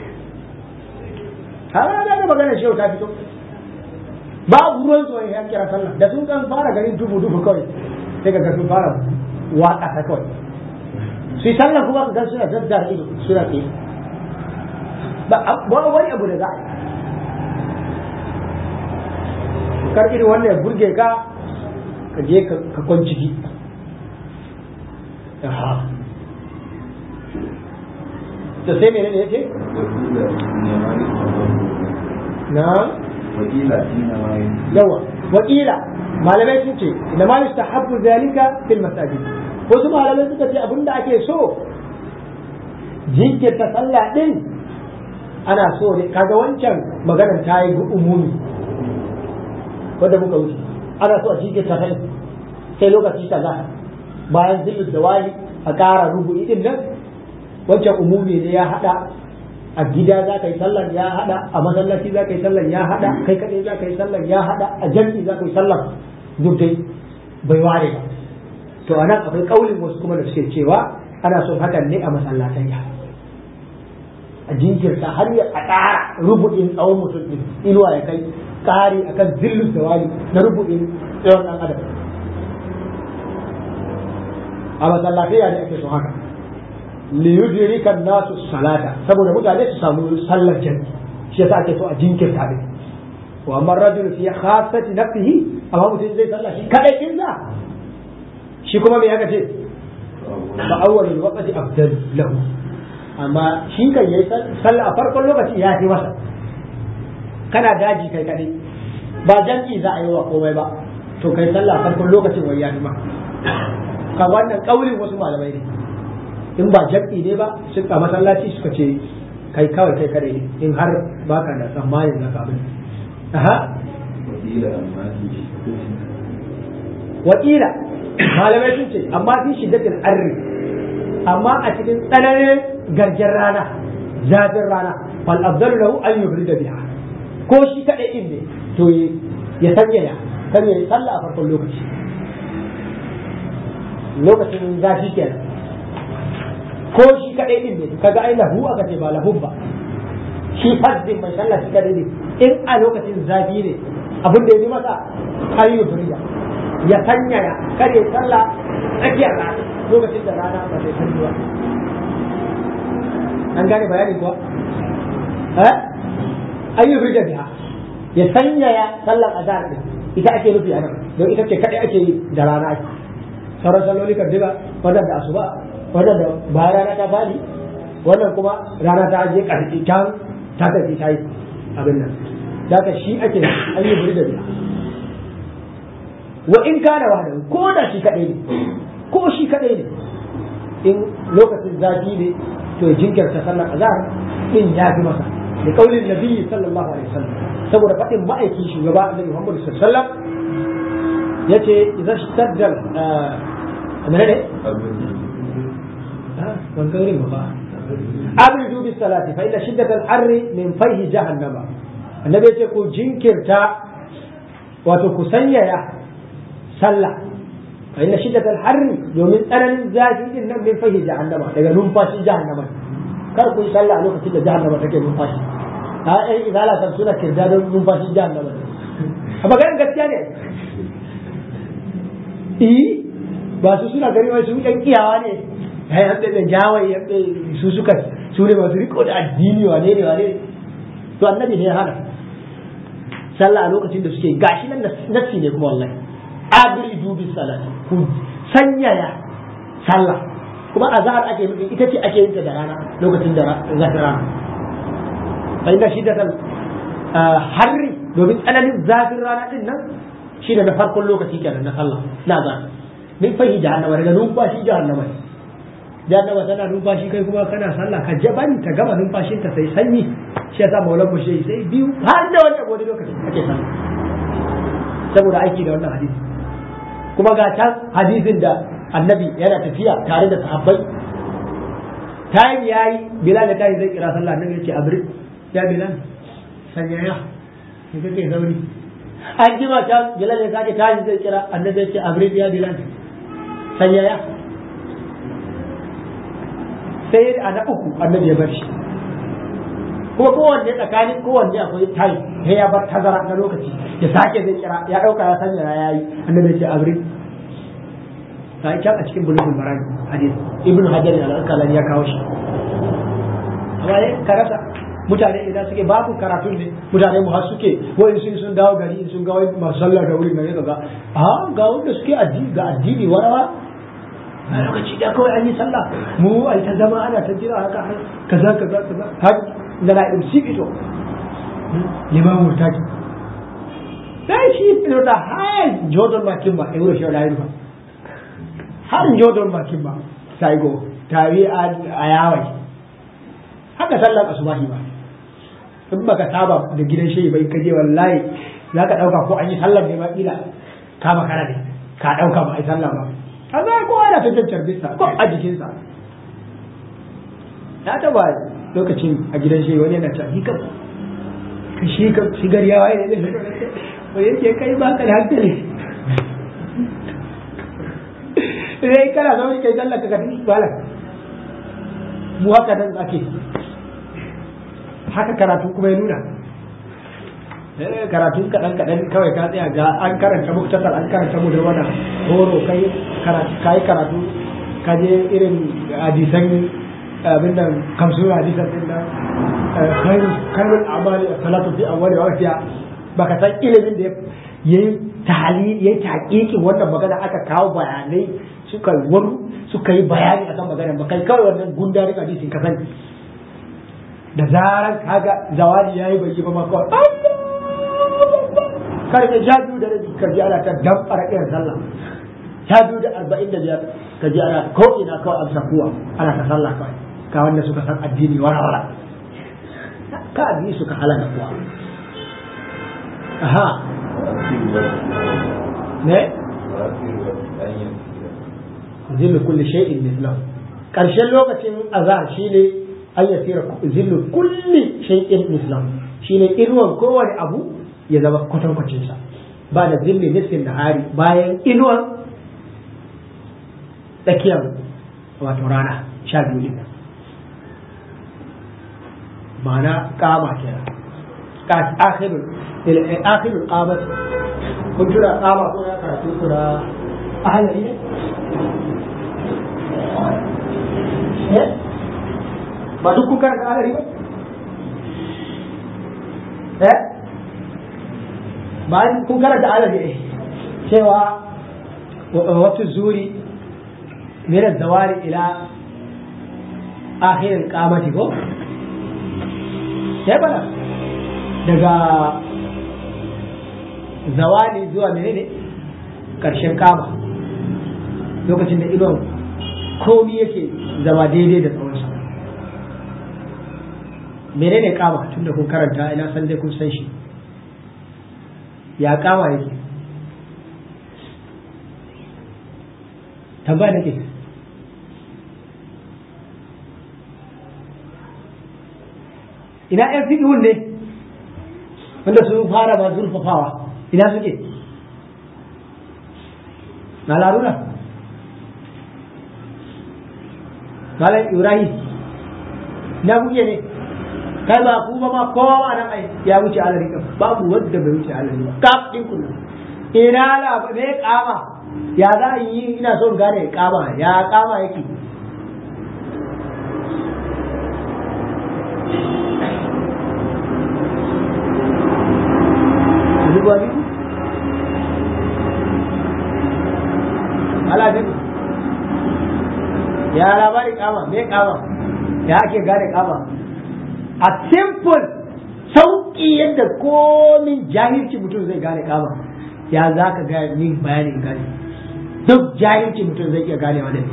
har da magana shehu ta fito babu ruwan su ya kira sallah da sun kan fara ganin dubu kawai sai ka ga sun fara waka ta kawai su sallah kuma ga suna daddar ido suna ke ba wani abu da za a yi kar irin wannan ya burge ka ka je ka kwanciki to sai menene yace na yawa wakila malamai sun ce inna ma yustahabbu zalika fil masajid wasu malamai suka ce abinda ake so jinkirta sallah din ana so ne kaga wancan maganar ta yi umumi wanda muka wuce ana so a jinkirta sai lokaci kaza bayan zillu da wani a ƙara rubu'i din nan wancan umumi ne ya hada a gida za ka yi sallar ya hada a masallaci za ka yi sallar ya hada kai kaɗai za ka yi sallar ya hada a jami'i za ka yi sallar duk dai bai ware ba to a nan akwai kaulin wasu kuma da suke cewa ana son hakan ne a masallatai a jinkirta har ya a ƙara rubu'in tsawon mutum ɗin inuwa ya kai ƙari akan zillus da wani na rubu'in tsawon ɗan adam a masallatai ne ake son haka liyudrika nasu salata saboda mutane su samu sallar jami'i shi yasa ake so a jinkirta din wa amma rajul fi khassati nafsihi amma mutum zai sallah shi kadai din za shi kuma me aka ce fa awwalul waqti afdal lahu amma shi kan yayi sallah a farkon lokaci ya fi masa kana daji kai kadai ba jami'i za a yi wa komai ba to kai sallah a farkon lokacin wai ya fi ma ka wannan kaulin wasu malamai ne in ba jam'i ne ba sun a masallaci suka ce kai kawai kai kare ne in har baka da tsammanin na kabin wakila malamai sun ce amma fi shiddatin arri amma a cikin tsananin garjen rana zafin rana fal abdalu lahu an yubrida biha ko shi kadai din ne to ya sanya ya kar ya sallah a farkon lokacin zafi kenan ko shi kadai din ne kaga ai lahu aka ce ba lahu ba shi fardin mai sallah shi kadai ne in a lokacin zafi ne abin da ya yi masa ayyu furiya ya sanya ya kare sallah tsakiyar rana lokacin da rana ba zai sanyi ba an gane bayani kuwa ayyu furiya biha ya sanya ya sallar azhar din ita ake nufi a nan don ita ce kadai ake yi da rana ake sauran salloli kan diga wannan da asuba wannan da bayan rana ta fadi wannan kuma rana ta je karfi ta tafi ta yi abin nan daga shi ake an yi buri da biya wa in kana wahda ko da shi kadai ne ko shi kadai ne in lokacin zafi ne to jinkirta sallar azhar din ya fi masa da kaulin nabi sallallahu alaihi wasallam saboda fadin ma'aikin shugaba annabi Muhammad sallallahu alaihi wasallam yace idza shaddal amene ban kaurin ba abridu bis salati fa inna shiddat al harri min fayhi jahannama annabi yace ku jinkirta wato ku sanyaya sallah fa inna shiddat al harri domin tsananin zafi din nan min fayhi jahannama daga numfashin jahannama kar ku yi sallah a lokacin da jahannama take numfashi a ai izala kan suna kirda don numfashin jahannama amma ganin gaskiya ne ba su suna gani wai su yan kiyawa ne ya yadda da jawai yadda su suka su ne masu riko da addini wane ne to annabi ne ya hana sallah a lokacin da suke gashi nan nafsi ne kuma wallahi abridu bis salati ku sanyaya sallah kuma azhar ake nufi ita ce ake yin ta da rana lokacin da zafin rana fa inda shiddatal harri domin tsananin zafin rana din nan shi da na farkon lokaci kenan na sallah na azhar min fahi jahannama daga numfashi jahannama jahannama tana numfashi kai kuma kana sallah ka jabani ta gama numfashin ta sai sanyi shi yasa maulan mu shi sai biyu har da wani lokaci ake sallah saboda aiki da wannan hadisi kuma ga can hadisin da annabi yana tafiya tare da sahabbai tayin yayi bilal da tayi zai kira sallah annabi ya ce abri ya bilal sanyaya ne kake zauri an jima ta bilal ya sake tayi zai kira annabi ya ce abri ya bilal sanyaya sai a na uku annabi ya bar shi kuma kowanne tsakanin kowanne akwai tayi sai ya bar tazara na lokaci ya sake zai kira ya dauka ya sanyaya yayi annabi ya ce abri ta yi can a cikin bulugul marami hadis ibn hajar al-asqalani ya kawo shi amma ne ka rasa mutane idan suke babu karatun ne mutane mu har suke wani sun dawo gari sun ga wani masu sallah da wuri gare ga ga wanda suke addini ga addini warawa a lokaci da kawai an yi sallah mu ai ta zama ana ta jira haka kaza har da na imsi ito limamu murtaji dai shi ito da har jodon makin ba ai wurin shi da ba har jodon makin ba sai go tawi a yawai haka sallar asubahi ba in baka saba da gidan shehi bai kaje wallahi za ka dauka ko an yi sallar ne ma kila ka makara ne ka dauka ba ai sallah ba kaza ko ana ta bisa ko a jikinsa ya taba lokacin a gidan shehi wani yana ta hikam ka shi ka shigar yawa ne ko yake kai ba ka da hankali sai kana zo kai sallar ka tafi bala mu haka dan ake haka karatu kuma ya nuna karatun kaɗan kawai ka tsaya ga an karanta muktasar an karanta mu da wannan horo kai karatu ka je irin hadisan abin nan kamsu hadisan din nan khairul amali salatu fi awwali waqtiha baka san ilimin da yayi tahlil yayi taqiqin wannan magana aka kawo bayanai suka yi bayani akan magana ba kai kawai wannan gundarin hadisin ka sani da zarar kaga zawali yayi bai yi ba maka karfe 12 da rabi kaji ana ta damfara irin sallah 12:45 kaji ana ko ina kawai amsa kuwa ana ta sallah kawai ka wanda suka san addini wara ka addini suka halaka kuwa aha ne zillu kulli shay'in mithlahu karshen lokacin azhar shine an yasira zillu kulli shay'in mithlahu shine inuwan kowane abu ya zama kwatankwacin sa ba da zilli nisfin nahari bayan inuwan tsakiyar wato rana 12 din ma'ana kama kenan akhirul qamat kun tura kama ko ya karatu kura ahalari ne ba duk kun karanta ahalari ba bayan kun karanta ahalari cewa wata zuri min az-zawari ila akhir al-qamati ko sai bana daga zawali zuwa menene karshen kama lokacin da idon komi yake zama daidai da tsawonsa menene kama tun da kun karanta ina san dai kun san shi ya kama yake tambaya nake ina yan fiƙihun ne wanda sun fara ma zurfafawa ina suke na larura malam ibrahim na kuke ne kai ba ku ba ma kowa nan ai ya wuce alari kan babu wanda bai wuce alari ba kaf din kullu ina la ne kama ya za yi ina son gane kama ya kama yake ya labari kama me kama ya ake gane kama a simple sauki yadda komin jahilci mutum zai gane kama ya za ka gane min bayanin gane duk jahilci mutum zai iya gane wani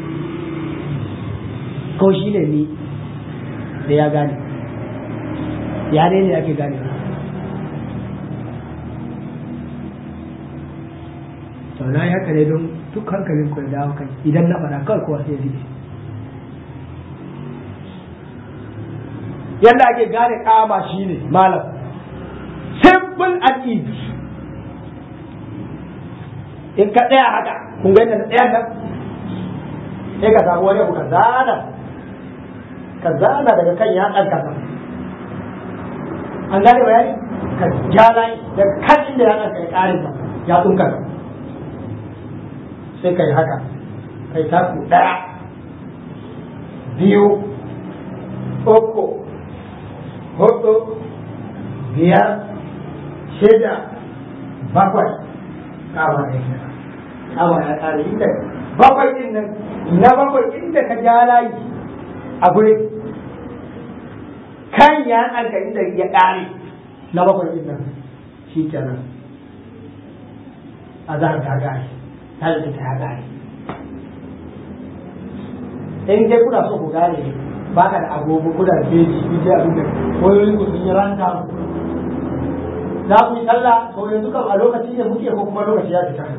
ko shi ne ni da ya gane ya ne ake gane to na yi haka ne don duk hankalin ku da dawo kai idan na faɗa kawai kowa sai ya yadda ake gane kama shi ne malam simple and easy in ka tsaya haka kun ga yadda tsayan nan sai ka samu wani abu ka zana daga kan yatsan kasa an gane bayani ka ja layi daga kan inda yatsan ka ya ƙarin ba ya tsunka sai ka yi haka kai taku ɗaya biyu uku 4 5 6 7 kawa ne kawa ya kare inda bakwai din nan na bakwai inda ka ja layi a gure kan ya tsarka inda ya kare na bakwai din nan shi kenan a za ka gane ta da ta gane in dai kuna so ku gane ba ka da agogo kuna da feji ku je abin da wayoyin ku sun yi ranta za ku yi sallah to yanzu kam a lokaci ne muke ko kuma lokaci ya fita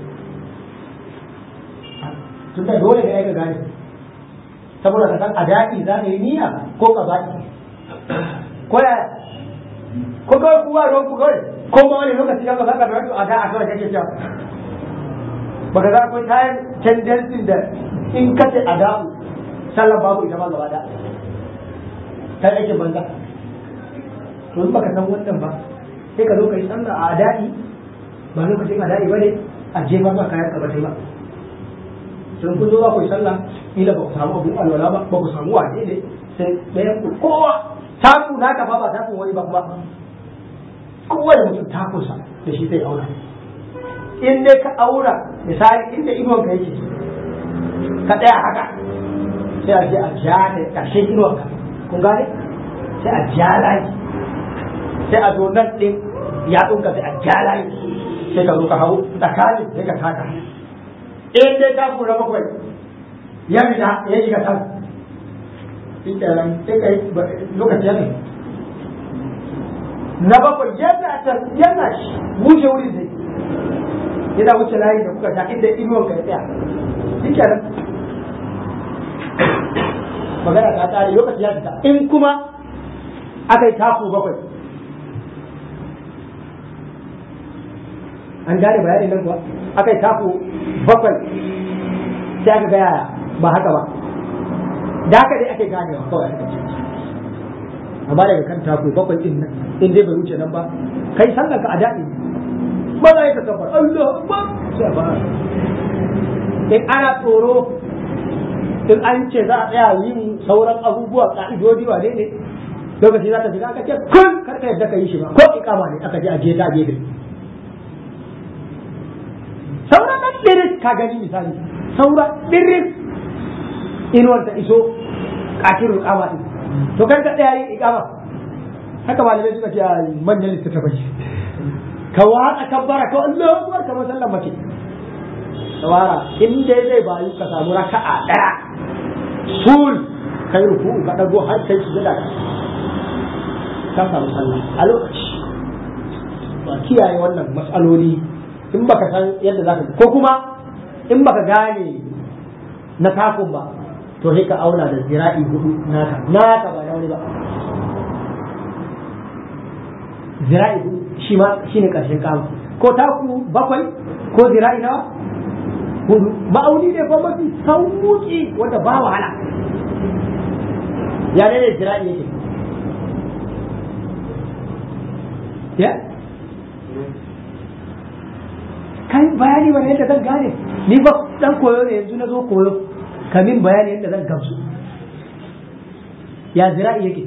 tunda dole ne ka gane saboda ka san a daɗi za ka yi niyya ko ka baki ko ya ko kawai kuwa ruwan ku kawai ko ma wani lokaci ya ba za ka da a da a kawai kake cewa baka za akwai tayan tendency da in kace a da'u sallan babu ita ma gaba da ta yake banza to in baka san wannan ba sai ka zo ka yi sallah a daɗi ba lokacin a daɗi ba ne a jefa ma kayan ka ba sai ba sun kun zo za ku yi sallah ila ba ku samu abu alwala ba ba ku samu waje ne sai ɗayan ku kowa taku na kafa ba taku wani ba kuma kowa da mutum takusa da shi zai aura in dai ka aura misali inda idon ka yake ka tsaya haka sai a je a ja da ƙarshen idon ka kun gane sai a ja layi sai a zo nan ɗin yatsunka sai a ja layi sai ka zo ka hau tsakanin sai ka taka in dai ta kura bakwai ya fita ya shiga can sai ka yi lokaci ne na bakwai yana wuce wurin sai yana wuce layi da kuka ta inda inuwan ka ya tsaya shi kenan magana ta tsari lokaci ya fita in kuma aka yi taku bakwai an gane bayanin nan kuwa aka yi taku bakwai sai aka gaya ba haka ba da haka dai ake ganewa kawai aka ce amma daga kan taku bakwai din nan in dai bai wuce nan ba kai sallar ka a daɗi ba za ka kafar Allah ba sai ba in ana tsoro in an ce za a tsaya yin sauran abubuwa ka'idodi wa ne lokaci za ta shiga aka ce kun karka yadda ka yi shi ba ko ikama ne aka je a je ta gefe sauran ɗan ɗiris ka gani misali sauran ɗiris inuwar ta iso ƙakin ikama ɗin to kan ka tsaya yin ikama haka malamai suka ce a manyan littattafai ka watsa kabbara ka Allah akbar kamar sallan mace tsawara in dai zai bayu ka samu raka'a ɗaya full kai ruku ka dago har kai su da ka samu sallah a lokaci ba kiyaye wannan mas'aloli in baka san yadda zaka ko kuma in baka gane na takun ba to sai ka auna da zira'i 4 naka ba na wani ba zira'i 4 shi ma shine karshen kama ko taku 7 ko zira'i nawa 4 ma'auni ne fa mafi sauki wanda ba wahala ya ne zira'i yake ya kai bayani wani yadda zan gane ni ba dan koyo ne yanzu na zo koyo kamin bayani yadda zan gamsu ya zira'i yake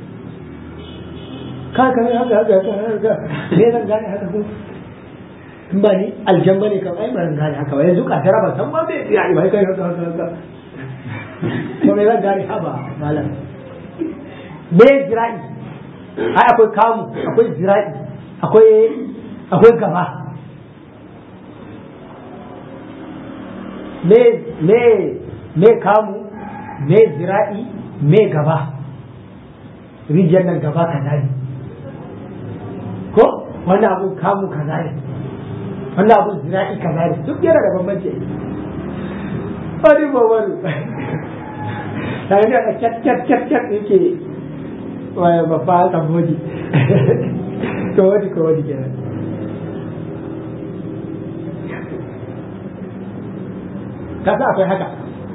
ka kamin haka me zan gane haka ko in ba ni aljamba ne kan ai ban gane haka ba yanzu ka tara ba san ba me zira'i bai kai haka ko me zan gane haba malam me zira'i ai akwai kamu akwai zira'i akwai gaba me kamu me zira'i me gaba rijiyar nan gaba kaza ne ko wannan abun kamu kaza ne wannan abun zira'i kaza ne duk yana da bambanci wani babaru tare da cat yake babba kamboji kawadi kenan kasa akwai haka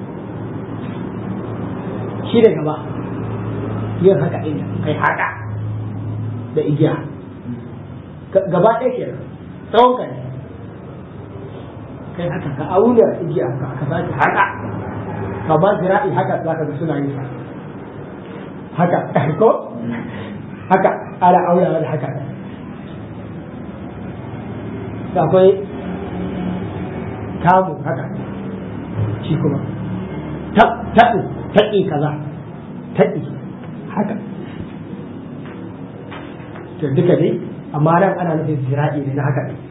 shi da gaba yin haka ɗin kai haka da igiya gaba ɗaya ke tsawon kai kai haka ka auna igiya ka sake haka ka ba zira'i haka za ka ga suna yin haka ko haka ana auyawa da haka da akwai kamu haka shi kuma taƙi kaza taƙi haka to duka dai amma nan ana nufin zira'i ne na haka ne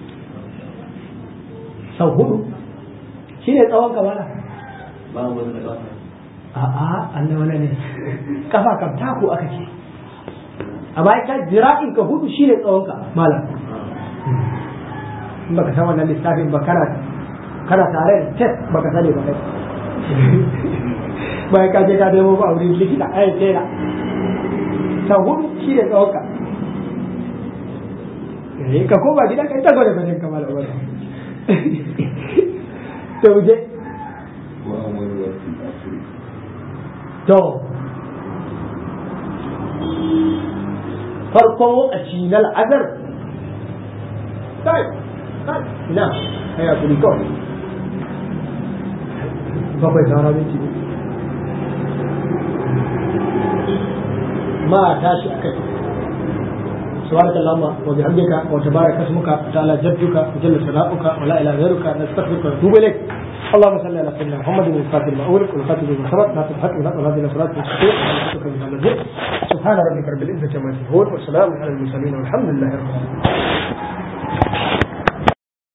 sau 4 shi ne tsawon kamala ba wani da kafa a'a Allah wala ne kafa kam taku aka ce amma ita zira'in ka 4 shi ne tsawon ka malam in baka san wannan lissafin ba kana tare da test baka sani ba kai bayan ka je ka nemo ba wurin likita ai tera sau 4 shi ne tsawon ka ka koma gida ka ita gwada gwajen kamar da wani to je to farkon lokaci na la'azar kai ina kai a kuri kawai bakwai sauran minti ma tashi a kai سبحانك اللهم وبحمدك وتبارك اسمك وتعالى جدك وجل ثناؤك ولا اله غيرك نستغفرك ونتوب اليك اللهم صل على سيدنا محمد الفاتح المأمور والخاتم لما سبق ناصر الحق والحق والهادي الى صراط المستقيم سبحان ربك رب العزة عما يصفون وسلام على المرسلين والحمد لله رب العالمين